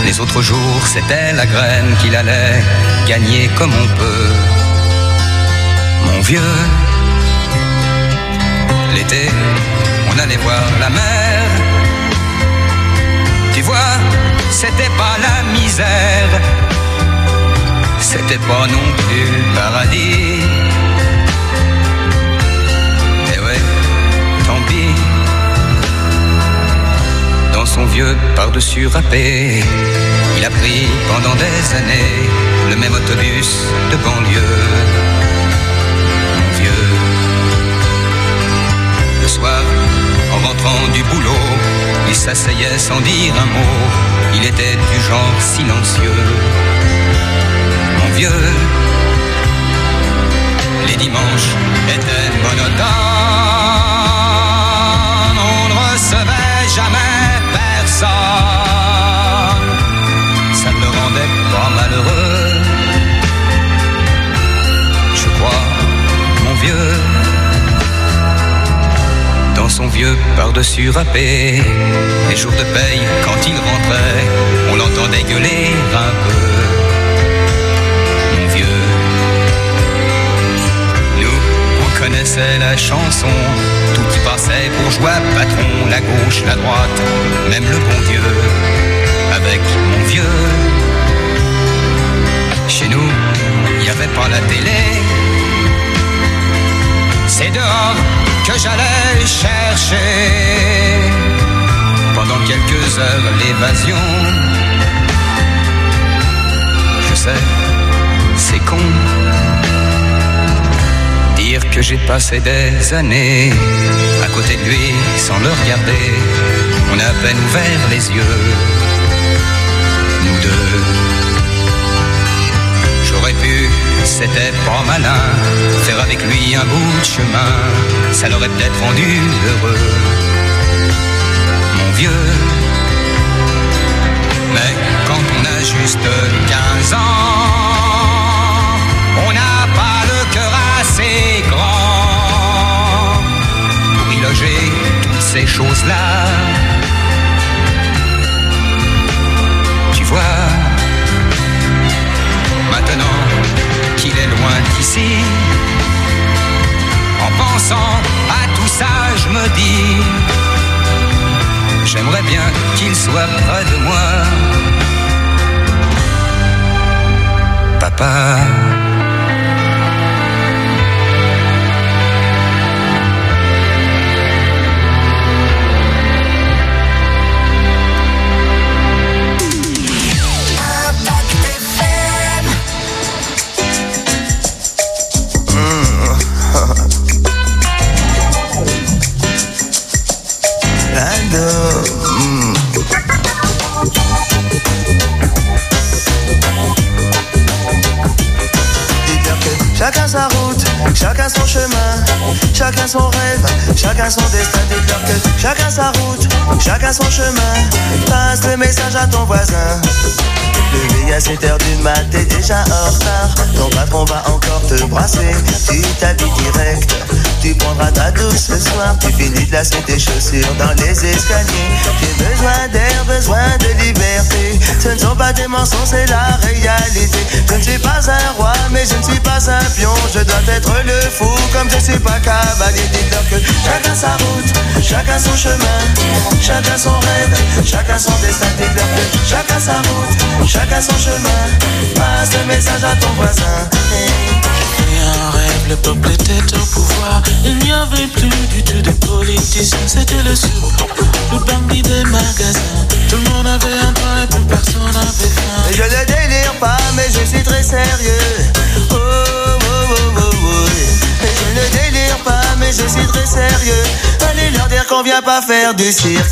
Les autres jours, c'était la graine qu'il allait gagner comme on peut. Mon vieux, l'été, on allait voir la mer. Tu vois, c'était pas la misère, c'était pas non plus le paradis. Et ouais, tant pis. Dans son vieux par-dessus râpé, il a pris pendant des années le même autobus de banlieue. Mon vieux, le soir, en rentrant du boulot, il s'asseyait sans dire un mot. Il était du genre silencieux. Mon vieux, les dimanches étaient monotones. On ne recevait jamais personne. Ça ne le rendait pas malheureux. Je crois, mon vieux, dans son vieux par-dessus râpé, les jours de paye, quand il rentrait, on l'entendait gueuler un peu. Mon vieux, nous, on connaissait la chanson, tout y passait, bourgeois, patron, la gauche, la droite, même le bon Dieu, avec mon vieux. Chez nous, il n'y avait pas la télé, c'est dehors que j'allais chercher pendant quelques heures l'évasion. Je sais, c'est con dire que j'ai passé des années à côté de lui sans le regarder. On a à peine ouvert les yeux, nous deux. J'aurais pu, c'était pas malin, faire avec lui un bout de chemin, ça l'aurait peut-être rendu heureux, mon vieux. Mais quand on a juste 15 ans, on n'a pas le cœur assez grand pour y loger toutes ces choses-là. Tu vois, maintenant qu'il est loin d'ici, en pensant à tout ça, je me dis, j'aimerais bien qu'il soit près de moi. Papa. Chacun sa route, chacun son chemin, chacun son rêve, chacun son destin. Dis-leur que chacun sa route, chacun son chemin. Passe le message à ton voisin. Levé à 7h du mat, t'es déjà en retard. Ton patron va encore te brasser. Tu t'habilles direct, tu prendras ta douche ce soir. Tu finis de lasser tes chaussures dans les escaliers. J'ai besoin d'air, besoin de liberté. Ce ne sont pas des mensonges, c'est la réalité. Je ne suis pas un roi, mais je ne suis pas un pion. Je dois être le fou, comme je suis pas cavalier. Dis-leur que chacun sa route, chacun son chemin, chacun son rêve, chacun son destin. Dis-leur que chacun sa route, chacun son chemin. Passe le message à ton voisin. Et un rêve, le peuple était au pouvoir. Il n'y avait plus du tout de politiciens. C'était le souk, le bandit des magasins. Tout le monde avait un train et plus personne n'avait faim. Je ne délire pas, mais je suis très sérieux. Oh, oh, oh, oh, oh. Je ne délire pas, mais je suis très sérieux. Allez leur dire qu'on vient pas faire du cirque.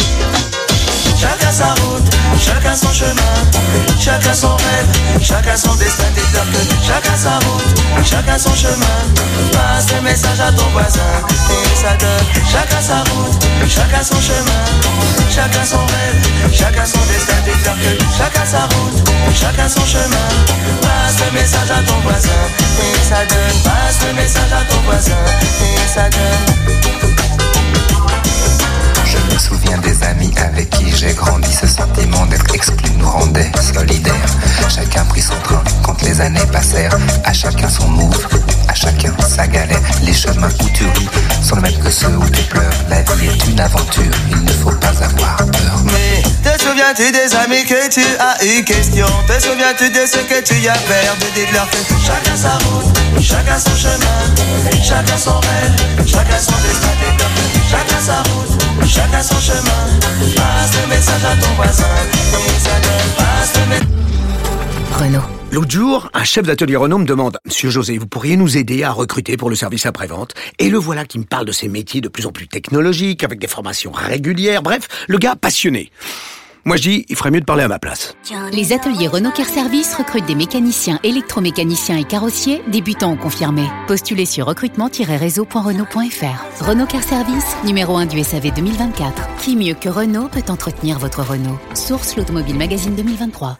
Chacun sa route, chacun son chemin, chacun son rêve, chacun son destin. Dis-leur que chacun sa route, chacun son chemin. Passe le message à ton voisin et ça donne. Chacun sa route, chacun son chemin, chacun son rêve, chacun son destin. Dis-leur que chacun sa route, chacun son chemin. Passe le message à ton voisin et ça donne. Passe le message à ton voisin et ça donne. Je me souviens souviens des amis avec qui j'ai grandi. Ce sentiment d'être exclu nous rendait solidaires. Chacun prit son train quand les années passèrent. À chacun son move, à chacun sa galère. Les chemins où tu ris sont les mêmes que ceux où tu pleures. La vie est une aventure, il ne faut pas avoir peur. Mais te souviens-tu des amis que tu as eu question? Te souviens-tu de ce que tu as perdu? Dites-leur que chacun sa route, chacun son chemin, chacun son rêve, chacun son destin. Dites-leur que chacun sa route, chacun son chemin. Passe le message à ton voisin, passe le message. Renault. L'autre jour, un chef d'atelier Renault me demande « Monsieur José, vous pourriez nous aider à recruter pour le service après-vente ?» Et le voilà qui me parle de ces métiers de plus en plus technologiques, avec des formations régulières, bref, le gars passionné. Moi je dis, il ferait mieux de parler à ma place. Les ateliers Renault Care Service recrutent des mécaniciens, électromécaniciens et carrossiers, débutants ou confirmés. Postulez sur recrutement-réseau.renault.fr. Renault Care Service, numéro 1 du SAV 2024. Qui mieux que Renault peut entretenir votre Renault? Source l'Automobile Magazine 2023.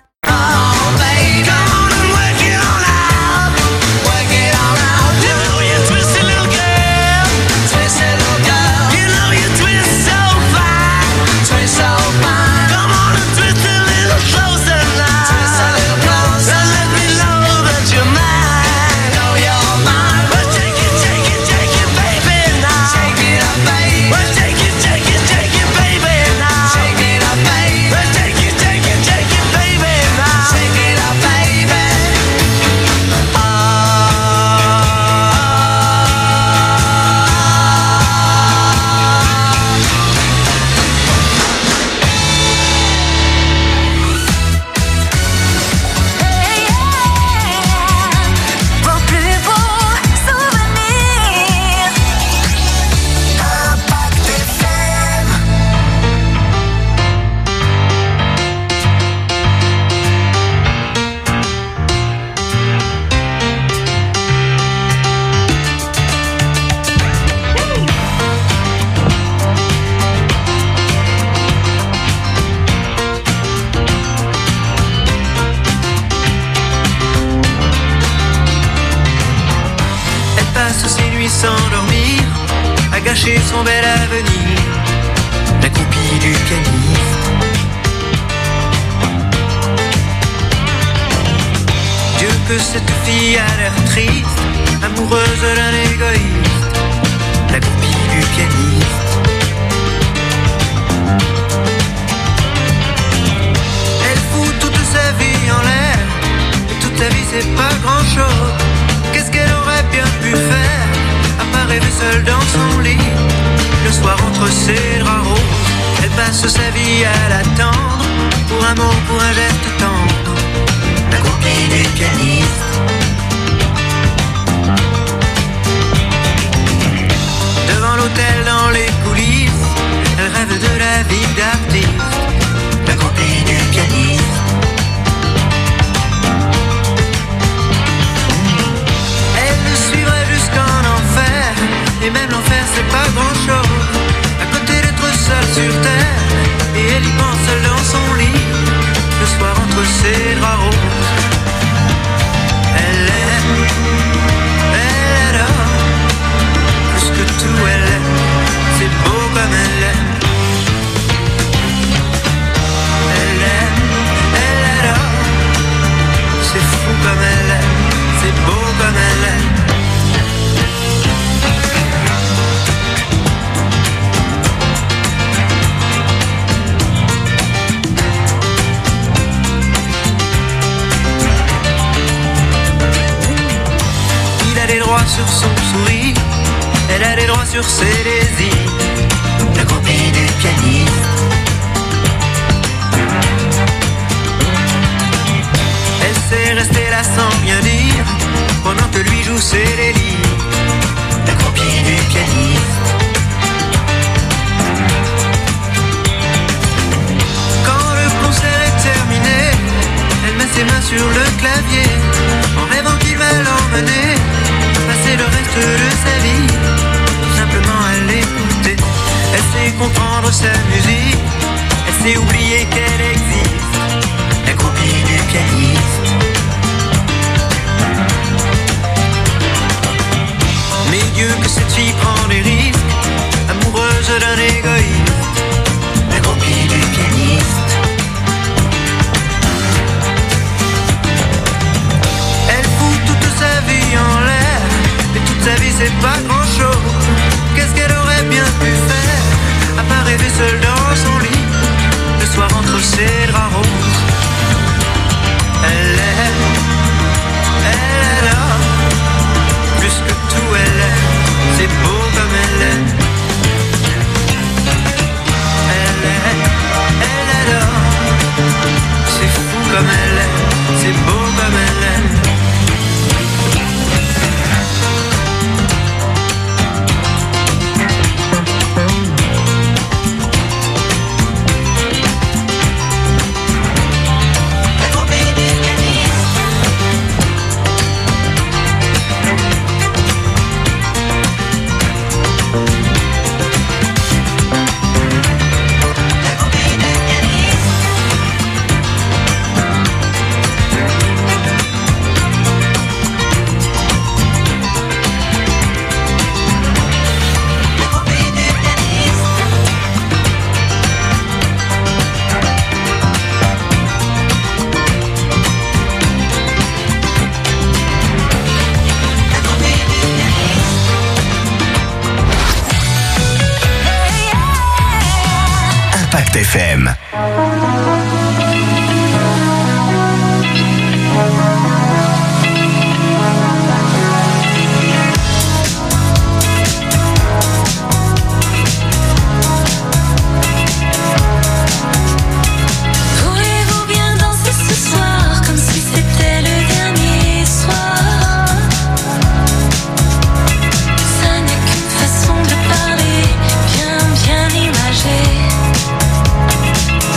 S'endormir, à gâcher son bel avenir, la copie du pianiste. Dieu que cette fille a l'air triste, amoureuse d'un égoïste, la copie du pianiste. Elle fout toute sa vie en l'air, et toute sa vie c'est pas grand chose. Qu'est-ce qu'elle aurait bien pu faire? Rêver seule dans son lit, le soir entre ses draps roses. Elle passe sa vie à l'attendre, pour un mot, pour un geste tendre, la copie du pianiste. Devant l'hôtel, dans les coulisses, elle rêve de la vie d'artiste, la copie du pianiste. Elle le suivrait jusqu'en enfer, et même l'enfer c'est pas grand chose, à côté d'être seule sur terre, et elle y pense seule dans son lit, le soir entre ses draps roses. Elle aime, elle adore, plus que tout elle aime, c'est beau comme elle aime. Elle aime, elle adore, c'est fou comme elle aime, c'est beau comme elle aime. Sur son sourire, elle a des droits sur ses désirs, la copie du pianiste. Elle sait rester là sans rien dire, pendant que lui joue ses délires, la copie du pianiste. Quand le concert est terminé, elle met ses mains sur le clavier, en rêvant qu'il va l'emmener passer le reste de sa vie, tout simplement à l'écouter. Elle sait comprendre sa musique, elle sait oublier qu'elle existe, la copie du pianiste. Mais Dieu que cette fille prend des risques, amoureuse d'un égoïste, comme elle est, c'est beau comme elle est. Impact FM. Voulez-vous bien danser ce soir comme si c'était le dernier soir? Ça n'est qu'une façon de parler bien imagée.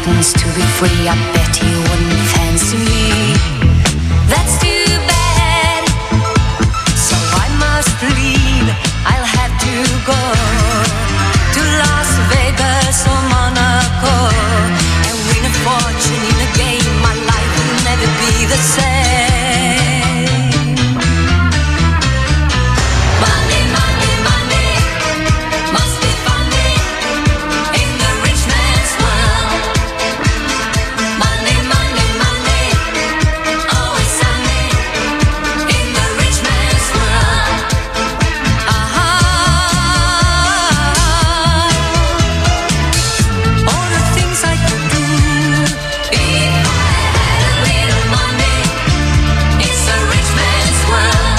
happens to be free, I bet you wouldn't fancy me. That's too bad, so I must leave. I'll have to go to Las Vegas or Monaco and win a fortune in a game. My life will never be the same. Money, money, money must be funny in the rich man's world. Money, money, money, always sunny in the rich man's world. All the things I could do if I had a little money. It's a rich man's world.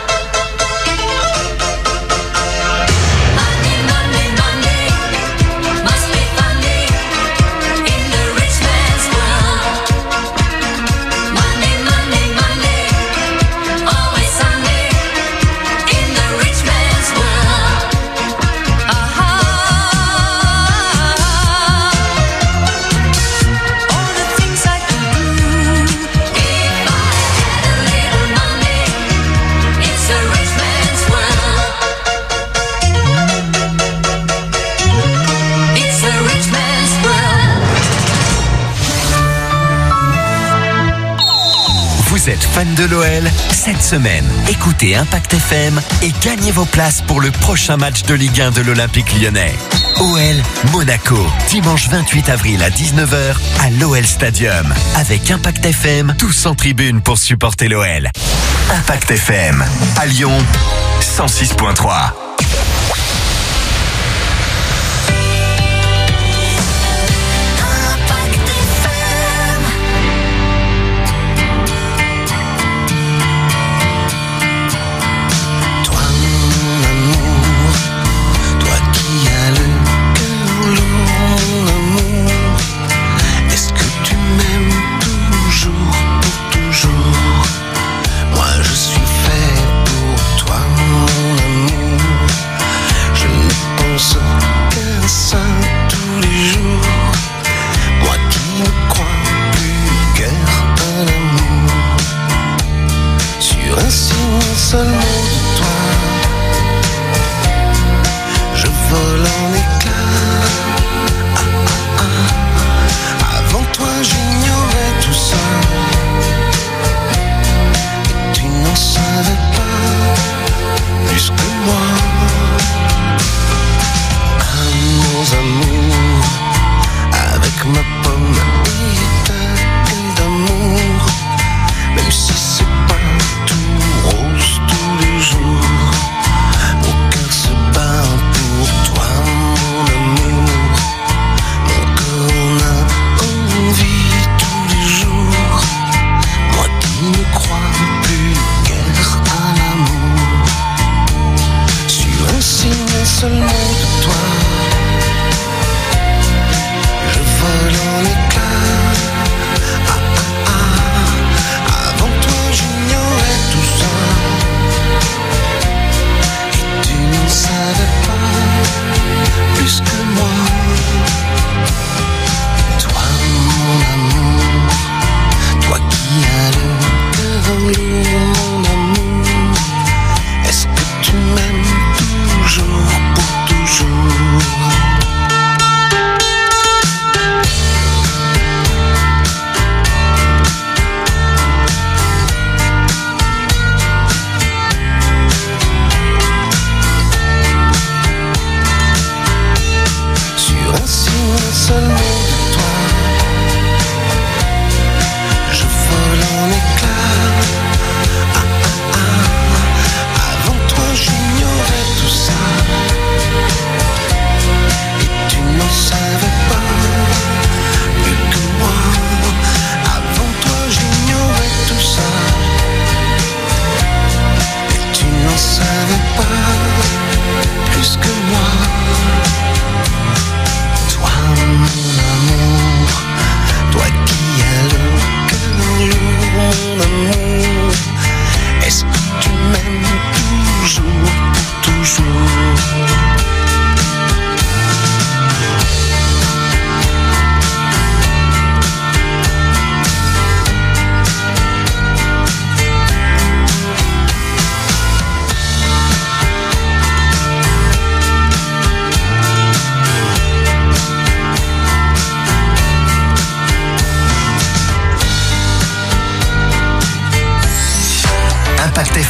Money, money, money must be funny in the rich man's world. Money, money, money, always sunny in the rich man's world. All the things I could do if I had a little money. It's a rich man's world. It's a rich man's world. Vous êtes fan de l'OL? Cette semaine, écoutez Impact FM et gagnez vos places pour le prochain match de Ligue 1 de l'Olympique Lyonnais. OL Monaco, dimanche 28 avril à 19h à l'OL Stadium. Avec Impact FM, tous en tribune pour supporter l'OL. Impact FM, à Lyon, 106.3. Toi mon amour, toi qui as le cœur lourd, mon amour, est-ce que tu m'aimes toujours, pour toujours? Moi je suis fait pour toi mon amour, je ne pense qu'à ça tous les jours. Moi qui ne crois plus guère à l'amour, sur un signe seulement de toi, je vole en éclats. Avant toi j'ignorais tout ça, et tu n'en savais pas plus que moi. Amours, amour, avec ma pomme et ta gueule d'amour, même si c'est pas tout rose tous les jours, mon cœur se bat pour toi mon amour, mon corps a envie tous les jours, moi qui ne crois plus guère à l'amour, sur un signe seulement de toi,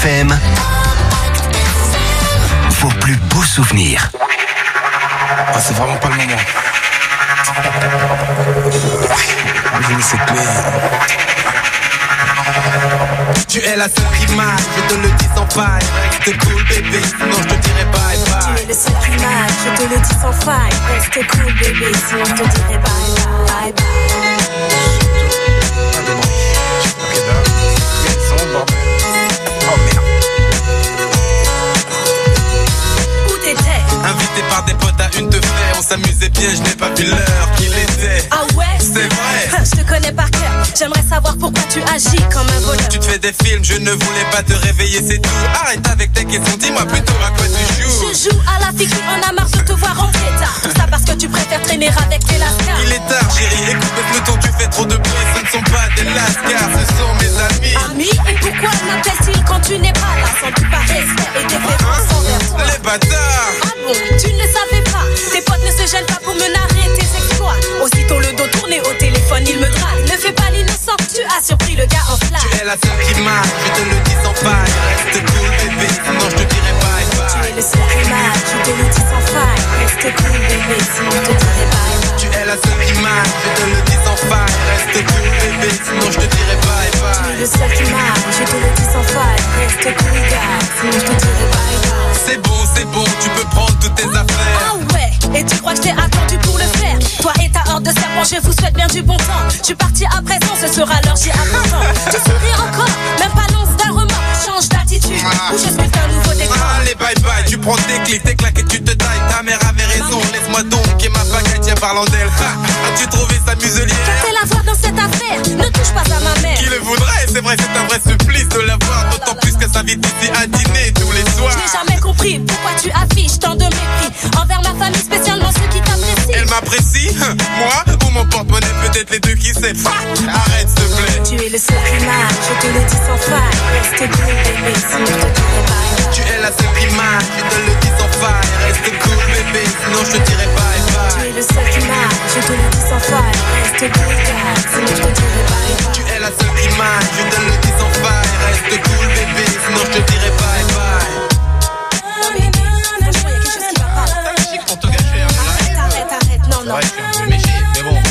FM, vos plus beaux souvenirs. Ah, c'est vraiment pas le moment. Je me sais tu es la seule qui marche, je te le dis sans faille. Reste cool bébé, sinon je te dirai bye bye. Tu es le seul qui marche, je te le dis sans faille. Reste cool bébé, sinon je te dirai bye bye bye. Invité par des potes à une de fer, on s'amusait bien, je n'ai pas vu l'heure qu'il était. Ah ouais? C'est vrai. Je te connais par cœur, j'aimerais savoir pourquoi tu agis comme un voleur. Tu te fais des films, je ne voulais pas te réveiller, c'est tout. Arrête avec tes questions, dis-moi plutôt à quoi tu joues. Je joue à la fille qui en a marre de te voir rentrer tard. Tout ça parce que tu préfères traîner avec tes lascars. Il est tard chérie, écoute le ton, tu fais trop de bruit. Ce ne sont pas des lascars, ce sont mes amis. Amis? Et pourquoi m'appellent-ils quand tu n'es pas là? Sans-tu pas respect et déférence envers toi? Les bâtards. Ah bon, tu ne le savais pas. Tes potes ne se gênent pas pour me narrer tes exploits. Aussitôt le dos tourné au téléphone, il me drague. Ne fais pas l'innocent, tu as surpris le gars en flamme. Tu es la seule qui marche, je te le dis sans faille. Reste cool bébé, sinon je te dirai bye bye. Tu es le seul qui marche, je te le dis sans faille. Reste cool bébé, sinon je te dirai bye bye. Tu es la seule qui marche, je te le dis sans faille. Reste cool bébé, sinon je te dirai bye bye. Tu es le seul qui marche, je te le dis sans faille. Reste cool gars, sinon je te dirai bye bye. C'est bon, tu peux prendre toutes tes affaires. Ah ouais, et tu crois que je t'ai attendu pour le faire? Toi et ta horde de serpents, je vous souhaite bien du bon temps. Je suis parti à présent, ce sera l'heure, j'y attends. Tu souris encore, même pas l'once d'un remords. Change d'attitude, ou je sculpte un nouveau décor. Allez bye bye, tu prends tes clics, tes claques et tu te tailles. Ta mère avait raison, laisse-moi donc et ma baguette, tiens parlant d'elle. As-tu trouvé sa muselière? Qu'a-t-elle à voir dans cette affaire? Ne touche pas à ma mère. Qui le voudrait? C'est vrai, c'est un vrai supplice de la voir. D'autant plus qu'elle s'invite ici à dîner tous les soirs. Je n'ai jamais compris pourquoi tu affiches tant de mépris envers ma famille, spécialement ceux qui t'apprécient. Elle m'apprécie? Moi? Ou mon porte-monnaie? Peut-être les deux, qui sait? Arrête s'il te plaît. Tu es le seul qui marche, je te le dis sans faille. Reste cool bébé, sinon je te dirai bye. Tu es la seule qui marche, je te le dis sans faille. Reste cool bébé, sinon je te dirai bye bye. Tu es le seul qui marche, je te le dis sans faille. Reste cool gars, sinon je te dirai bye bye. Tu es la seule qui marche, je te le dis sans faille. Reste cool bébé, sinon je te dirai bye bye. Non mais, franchement y'a quelque chose qui va pas. Pour te gâcher, hein. Arrête, non. Ouais, je me méfie, mais bon.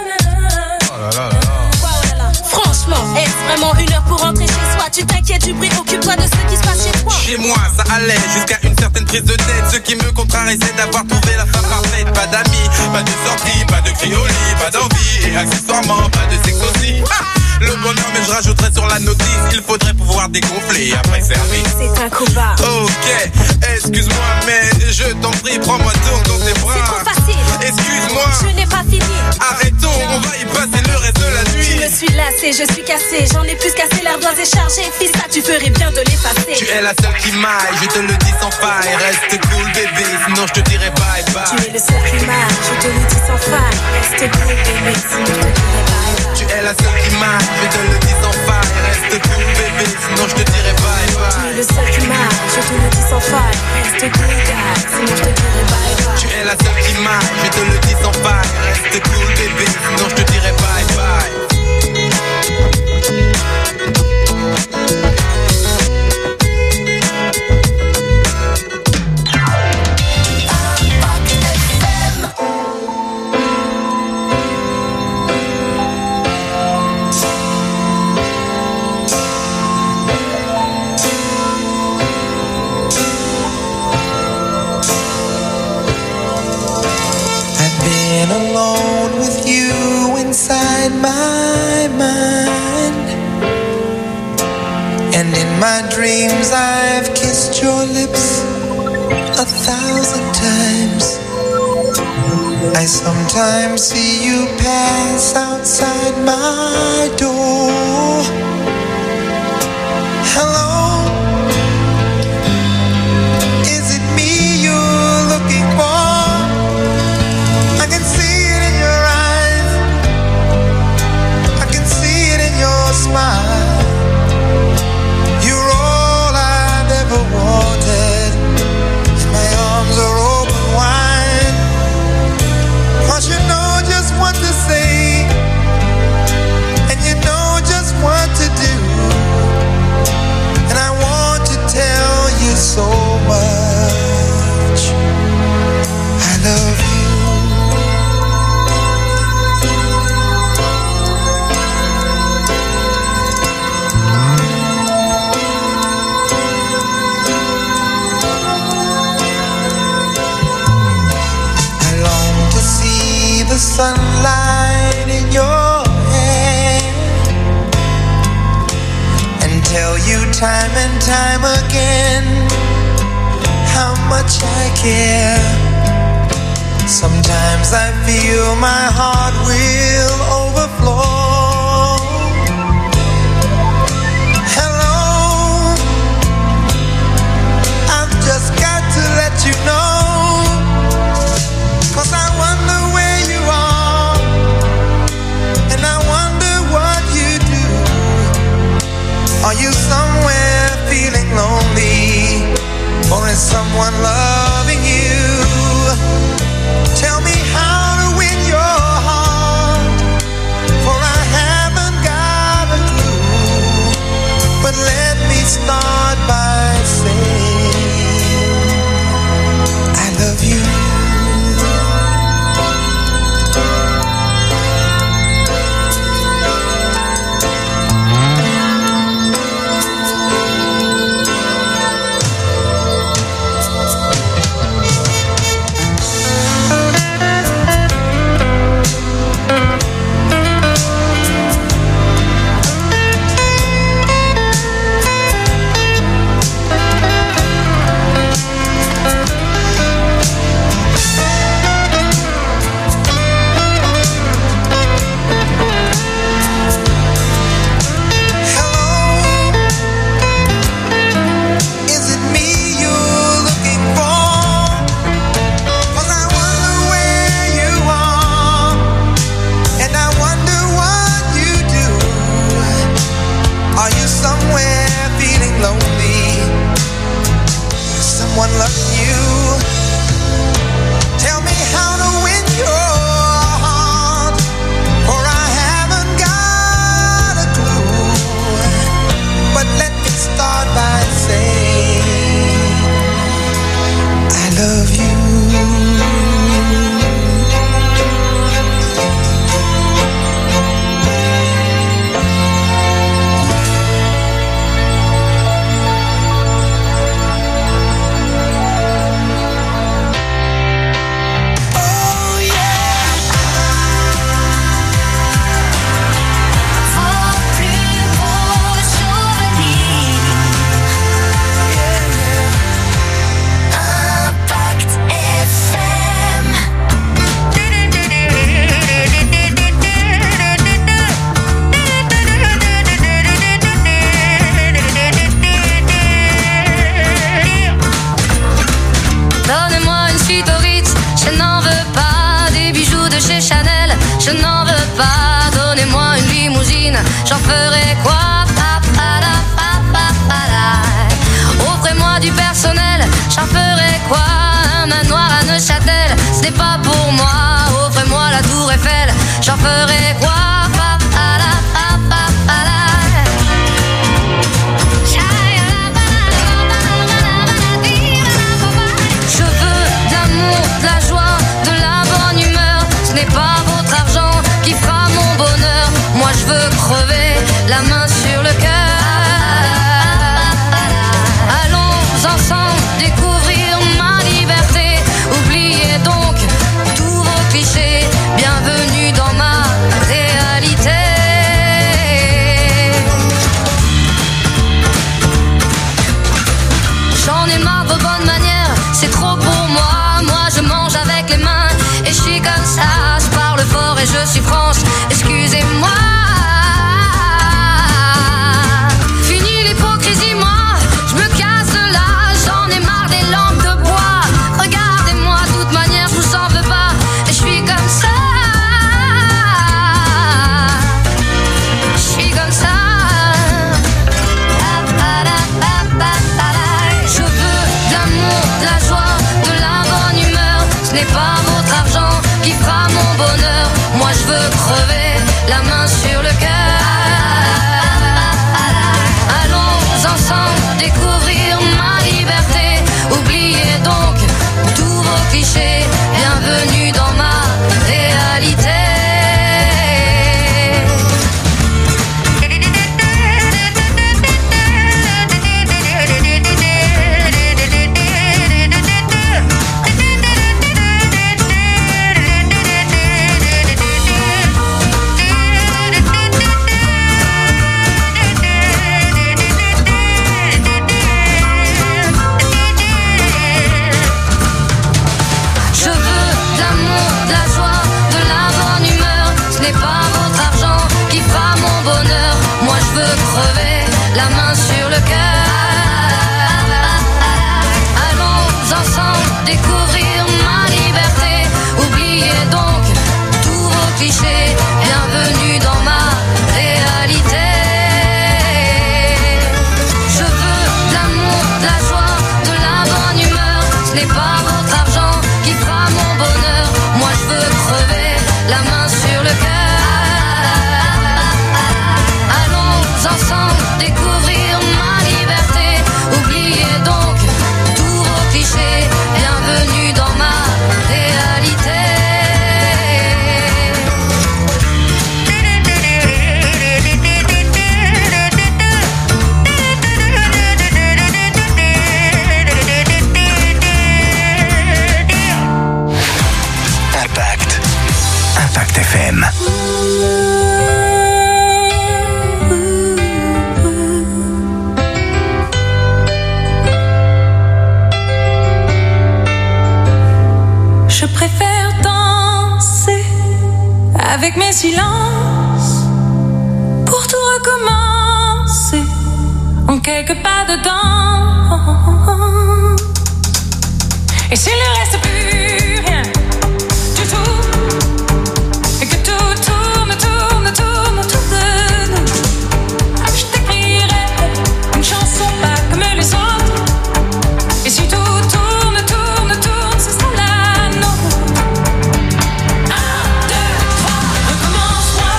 Oh là là là là. Franchement, est-ce vraiment une heure pour rentrer chez soi? Tu t'inquiètes du bruit, occupe-toi de ce qui se passe chez toi. Chez moi, ça allait jusqu'à une certaine prise de tête. Ce qui me contrarie, c'est d'avoir trouvé la femme parfaite. Pas d'amis, pas de sortie, pas de cri au lit, pas d'envie. Et accessoirement, pas de sexe aussi. Le bonheur, mais je rajouterais sur la notice. Il faudrait pouvoir dégonfler après service. C'est un combat. Ok, excuse-moi, mais je t'en prie, prends-moi donc dans tes bras. C'est trop facile. Excuse-moi. Je n'ai pas fini. Arrêtons, on va y passer le reste de la nuit. Je me suis lassée, je suis cassée. J'en ai plus cassé, l'ardoise est chargée. Fils, ça, tu ferais bien de l'effacer. Tu es la seule qui maille, je te le dis sans faille. Reste cool bébé, sinon je te dirai bye bye. Tu es le seul qui marche, je te le dis sans faille. Reste cool bébé, sinon je te dirai bye bye. Tu es la seule qui marche, je te le dis sans faille. Reste cool bébé, sinon je te dirai bye bye. Tu es le seul qui marche, je te le dis sans faille. Reste cool gars, sinon je te dirai bye bye. Tu es la seule qui marche, je te le dis sans faille. Reste cool bébé, sinon je te dirai bye bye. Alone with you inside my mind, and in my dreams I've kissed your lips 1,000 times. I sometimes see you pass outside my door. Hello, is it me you're looking for? I can see it in your eyes, I can see it in your smile. You're all I've ever wanted, and my arms are open wide. 'Cause you know just what to say, and you know just what to do. the sunlight in your hair and tell you time and time again how much I care. Sometimes I feel my heart will overflow. Hello, I've just got to let you know, 'cause I wonder where you are, and I wonder what you do. Are you somewhere feeling lonely, or is someone loving you? Tell me how to win your heart, for I haven't got a clue. But let me start by saying I love you. Je n'en veux pas, donnez-moi une limousine, j'en ferai quoi? Offrez-moi du personnel, j'en ferai quoi? Un manoir à Neuchâtel, ce n'est pas pour moi. Offrez-moi la tour Eiffel, j'en ferai quoi? Je veux de l'amour, de la joie, de la bonne humeur. Ce n'est pas votre argent qui fera mon bonheur. Moi je veux crever la main sur le cœur. Allons ensemble découvrir ma liberté. Oubliez donc tous vos clichés. Bienvenue dans ma réalité. Je veux de l'amour, de la joie, de la bonne humeur. Ce n'est pas votre argent qui fera mon bonheur. Moi je veux crever la main sur le cœur. Allons ensemble découvrir ma liberté. Oubliez donc tous vos clichés. Bienvenue dans ma réalité. Impact FM. Je préfère danser avec mes silences pour tout recommencer en quelques pas de danse. Et s'il ne reste plus rien du tout, et que tout tourne, tourne, tourne autour de nous, je t'écrirai une chanson pas comme les autres. Et si tout tourne, tourne, tourne, ce sera la nôtre. 1, 2, 3, recommence-moi.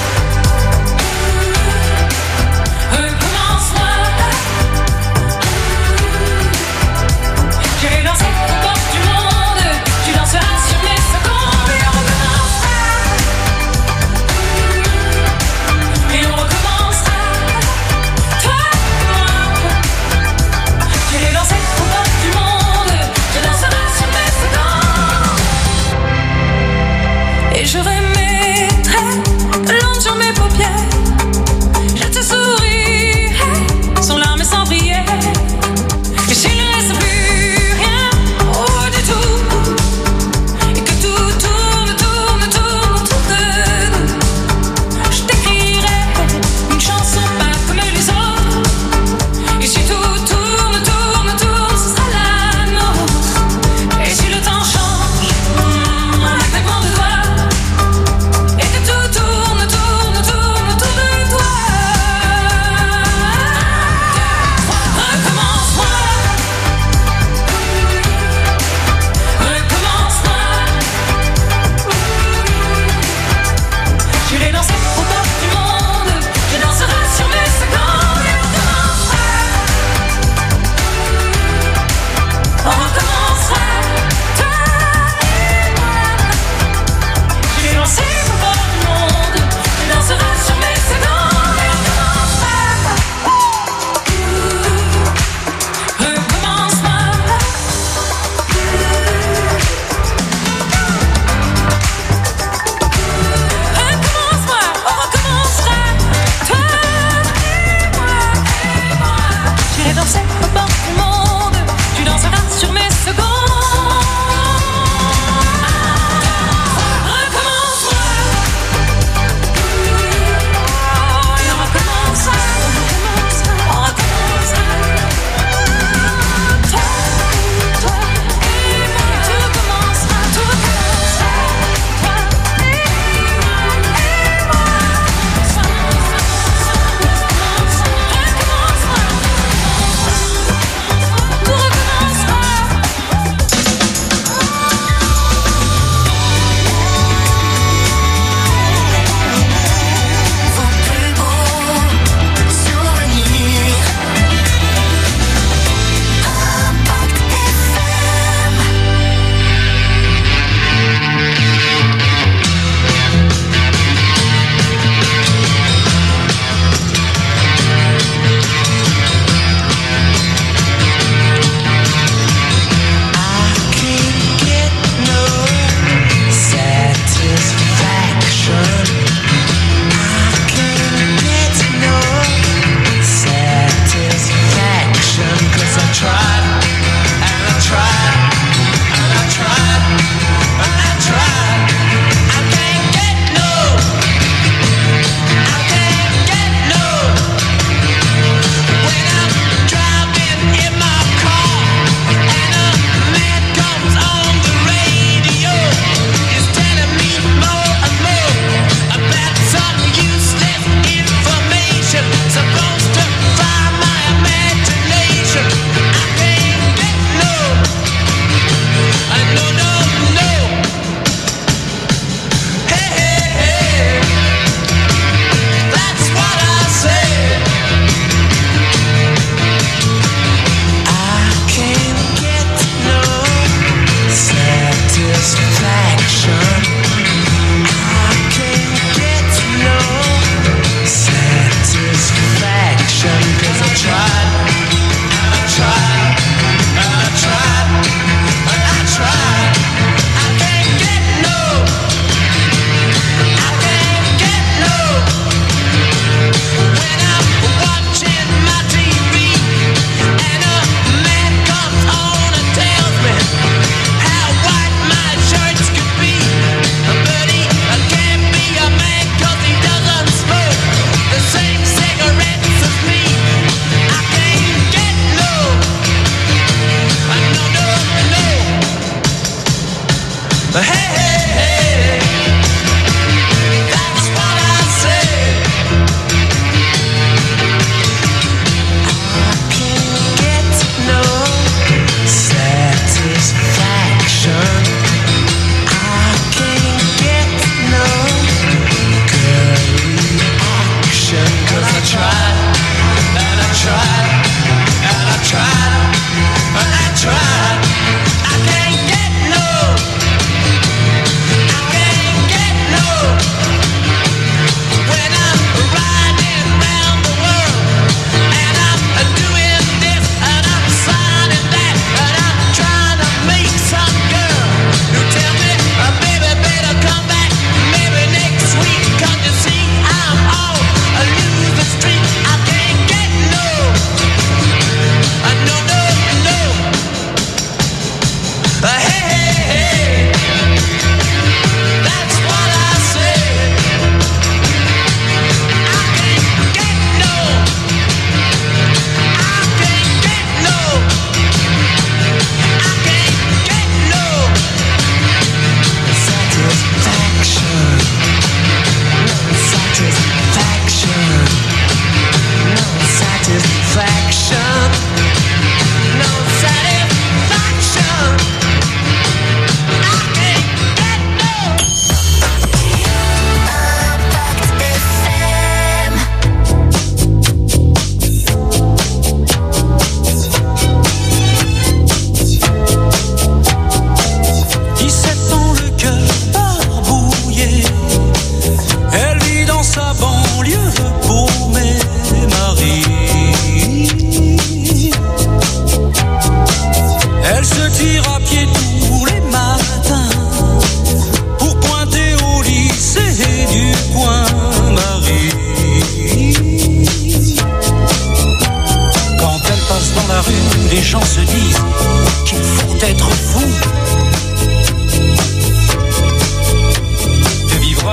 Recommence-moi. J'irai danser aux portes du monde.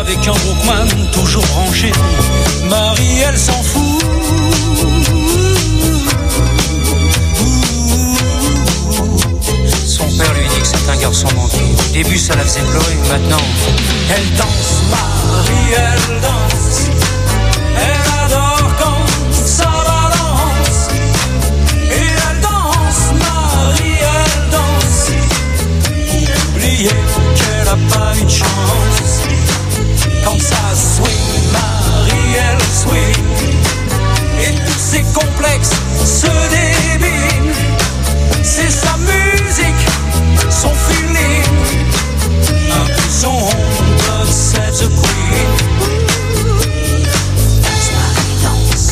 avec un Walkman toujours branché. Marie, elle s'en fout. Son père lui dit que c'est un garçon manqué. Au début, ça la faisait pleurer, maintenant, elle danse. Marie, elle danse. Elle adore quand ça balance. Et elle danse, Marie, elle danse. Oubliez qu'elle a pas eu de chance. Quand ça swing, Marie, elle swing. Et tous ses complexes se débinent. C'est sa musique, son feeling. Un peu son God save the Queen. Danse, Marie, danse.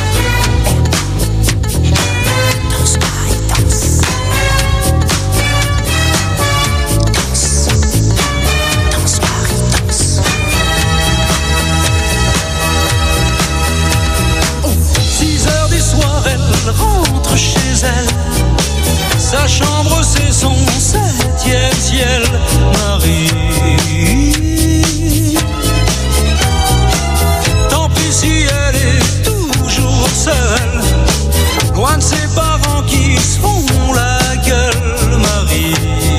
Danse, Marie, danse. Danse, Marie, danse. 6 heures du soir, elle rentre chez elle. Sa chambre, c'est son 7e ciel. Marie, tant pis si elle est toujours seule, loin de ses parents qui se font la gueule. Marie,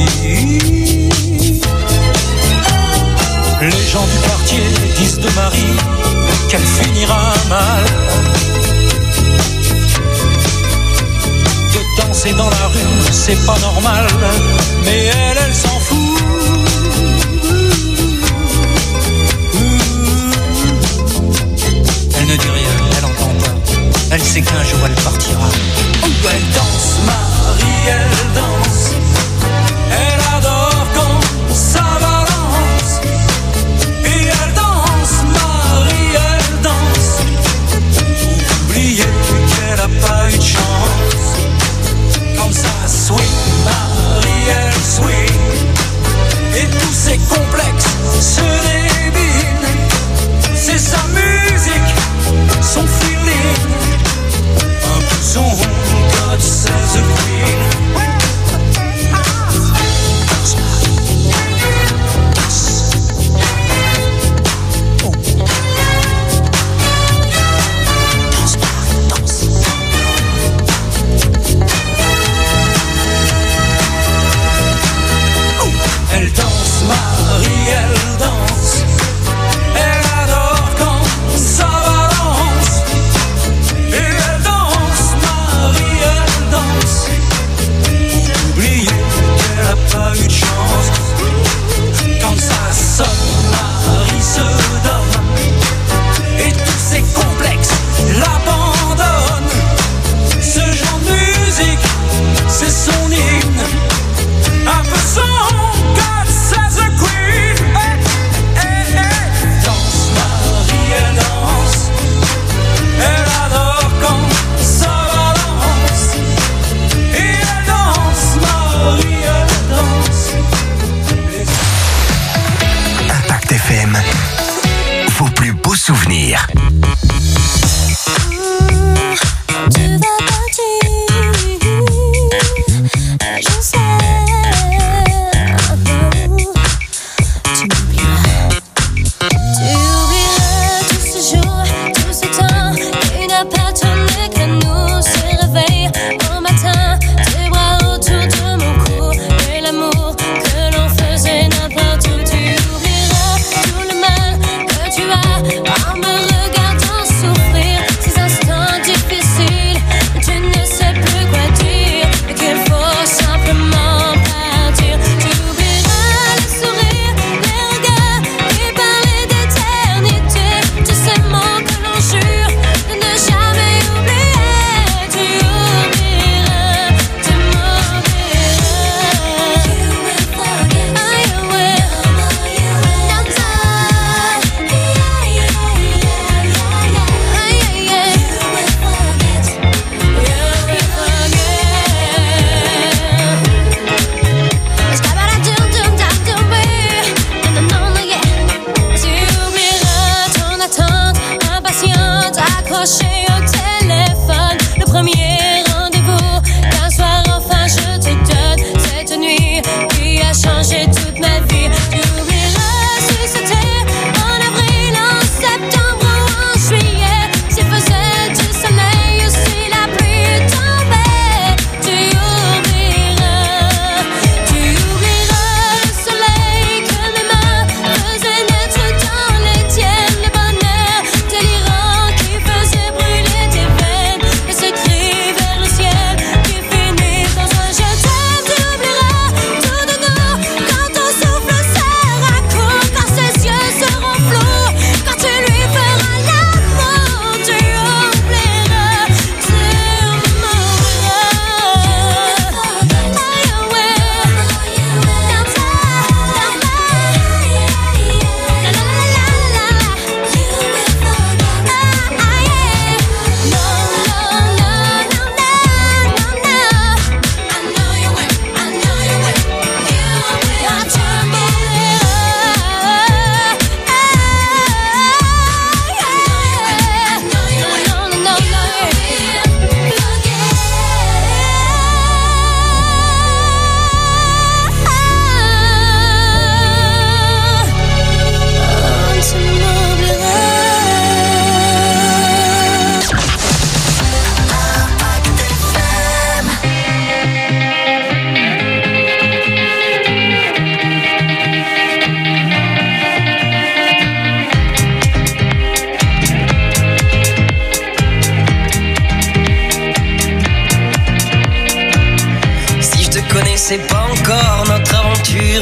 les gens du quartier disent de Marie qu'elle finira mal. Danser dans la rue, c'est pas normal, mais elle s'en fout. Elle ne dit rien, elle entend pas. Elle sait qu'un jour elle partira. Elle danse, Marie, elle danse. Elle adore quand ça balance. Et elle danse, Marie, elle danse. Oubliez qu'elle a pas eu de chance. Comme ça swing, Marie, elle swing. Et tous ses complexes se débinent. C'est sa musique, son feeling. Un peu son God save the Queen. Danse, Marie, danse. Oh. Danse, Marie, danse. Elle danse, Marie, elle danse. Elle adore quand ça balance. Et elle danse, Marie, elle danse. Oubliez qu'elle a pas eu de chance. Quand ça sonne, Marie se donne. Et tous ses complexes l'abandonnent. Ce genre de musique, c'est son hymne. Un peu son God save the Queen. Hey, hey, hey. Danse, Marie, elle danse. Elle adore quand ça balance. Et elle danse, Marie, elle danse. Impact FM, vos plus beaux souvenirs. Tu vas partir, je sais. Tu oublieras tous ces jours, tout ce temps qui n'a pas tourné qu'à nous se réveille au matin. Tes bras autour de mon cou et l'amour que l'on faisait n'importe où. Tu oublieras tout le mal que tu as en me regardant.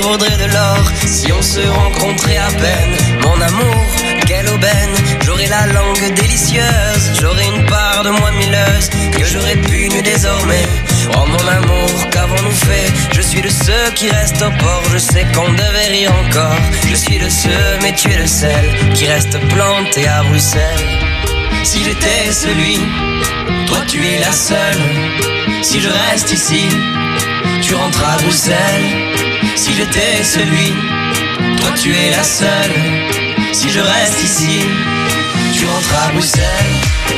vaudrait de l'or si on se rencontrait à peine. Mon amour, quelle aubaine, j'aurais la langue délicieuse, j'aurais une part de moi milleuse que j'aurais pu nu désormais. Oh mon amour, qu'avons-nous fait? Je suis de ceux qui restent au port, je sais qu'on devait rire encore. Je suis de ceux, mais tu es le seul qui reste planté à Bruxelles. Si j'étais celui, toi tu es la seule. Si je reste ici, tu rentres à Bruxelles. Si j'étais celui, toi tu es la seule. Si je reste ici, tu rentres à Bruxelles.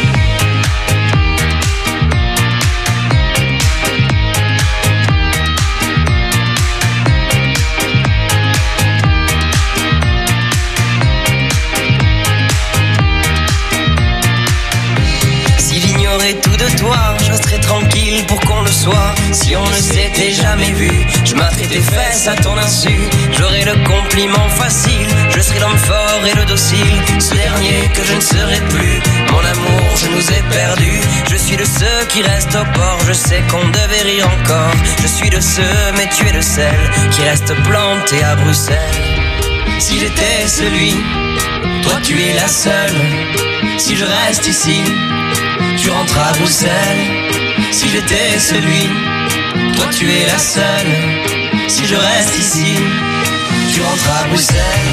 Tout de toi, je serais tranquille pour qu'on le soit. Si on ne s'était jamais vu, je m'atterais tes fesses à ton insu. J'aurais le compliment facile, je serais l'homme fort et le docile. Ce dernier que je ne serai plus, mon amour, je nous ai perdus. Je suis de ceux qui restent au port, je sais qu'on devait rire encore. Je suis de ceux, mais tu es le seul qui reste planté à Bruxelles. Si j'étais celui, toi tu es la seule. Si je reste ici, tu rentres à Bruxelles. Si j'étais celui, toi tu es la seule. Si je reste ici, tu rentres à Bruxelles.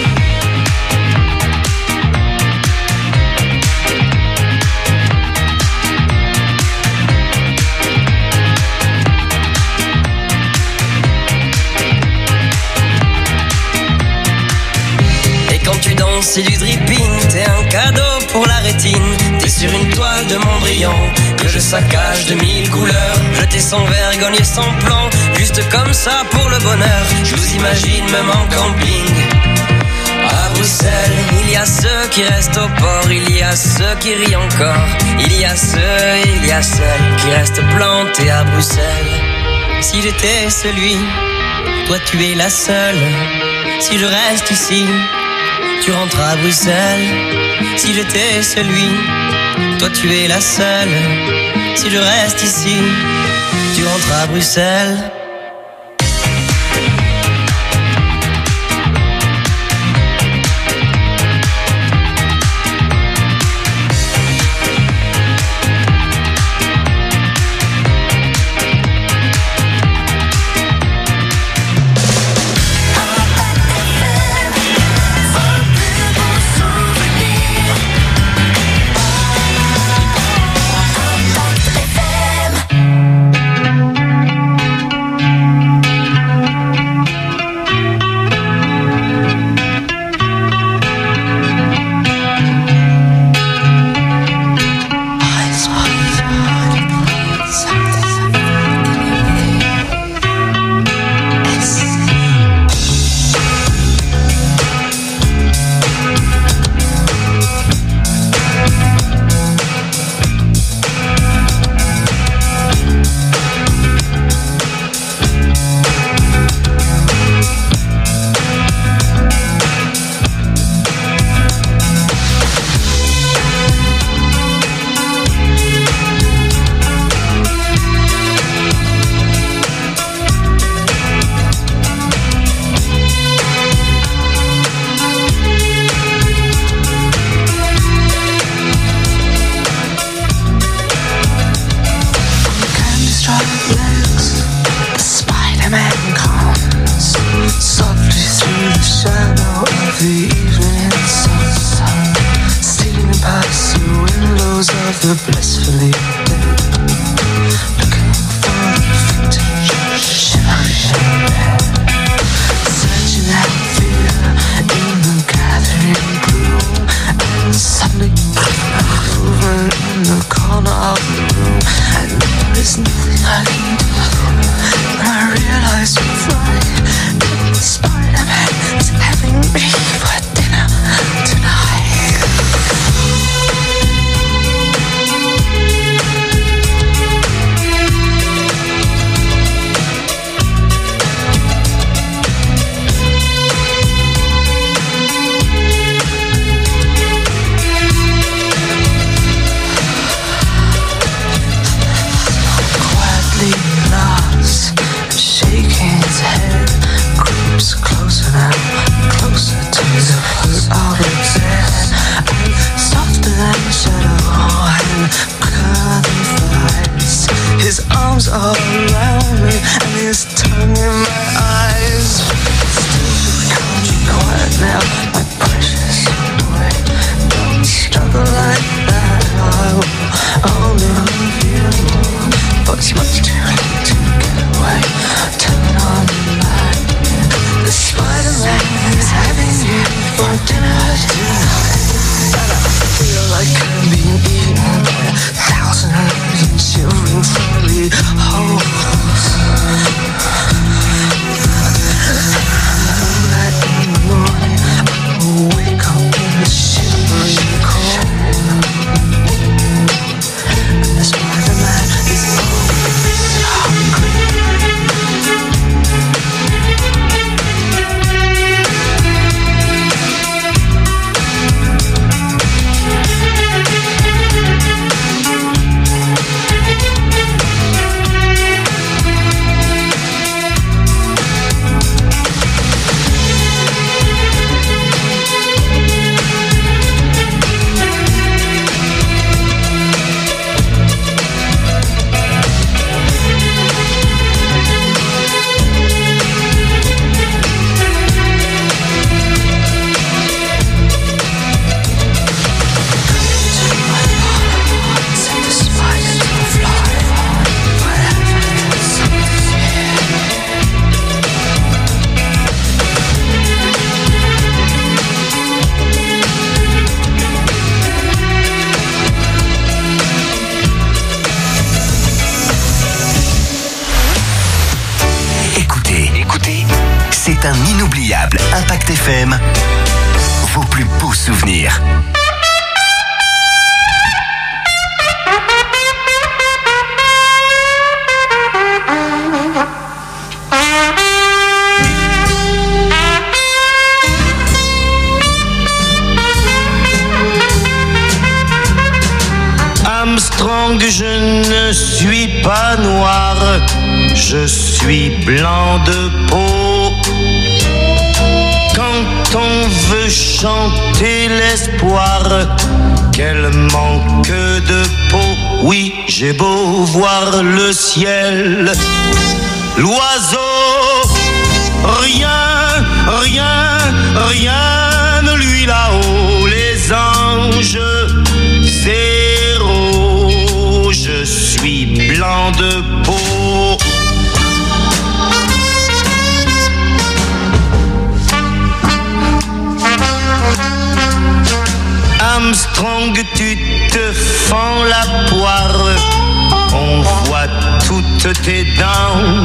Quand tu danses, c'est du dripping, t'es un cadeau pour la rétine. T'es sur une toile de Mondrian que je saccage de 1000 couleurs. Jeter sans vergogne et sans plan, juste comme ça pour le bonheur. Je vous imagine même en camping à Bruxelles. Il y a ceux qui restent au port, il y a ceux qui rient encore. Il y a celles qui restent plantés à Bruxelles. Si j'étais celui, toi tu es la seule. Si je reste ici, tu rentres à Bruxelles. Si j'étais celui, toi tu es la seule. Si je reste ici, tu rentres à Bruxelles. C'est un inoubliable Impact FM, vos plus beaux souvenirs. Armstrong, je ne suis pas noir, je suis blanc de peau. Quand on veut chanter l'espoir, quel manque de peau. Oui, j'ai beau voir le ciel, l'oiseau, rien, rien, rien ne lui là-haut. Les anges, zéro, je suis blanc de peau. Armstrong, tu te fends la poire, on voit toutes tes dents.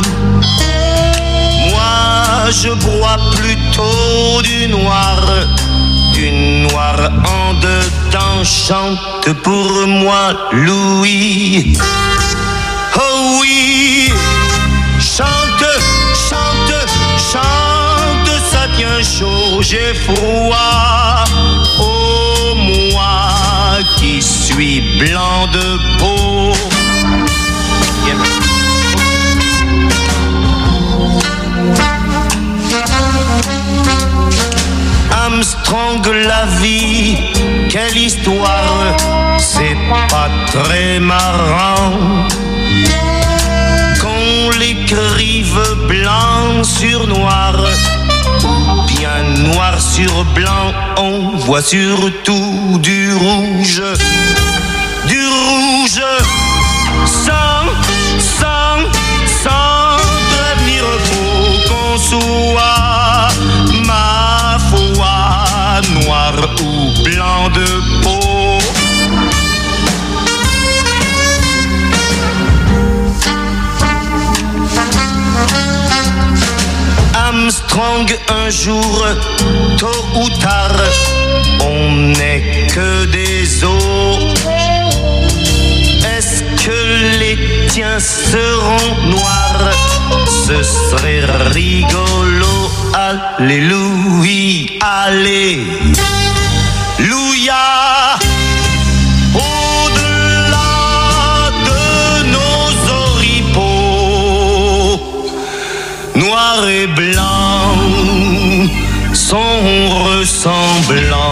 Moi, je bois plutôt du noir en dedans. Chante pour moi, Louis. Oh oui, chante, chante, chante, ça tient chaud, j'ai froid. Oh, moi qui suis blanc de peau. Armstrong, la vie, quelle histoire, c'est pas très marrant qu'on l'écrive blanc sur noir, ou bien noir sur blanc. On voit surtout du rouge, sans prévenir, faut qu'on soit, ma foi, noir ou blanc de peau. Armstrong, un jour, tôt ou tard, on n'est que des os. Est-ce que les tiens seront noirs? Ce serait rigolo. Alléluia, alléluia. Au-delà de nos oripeaux, noir et blanc sont ressemblants.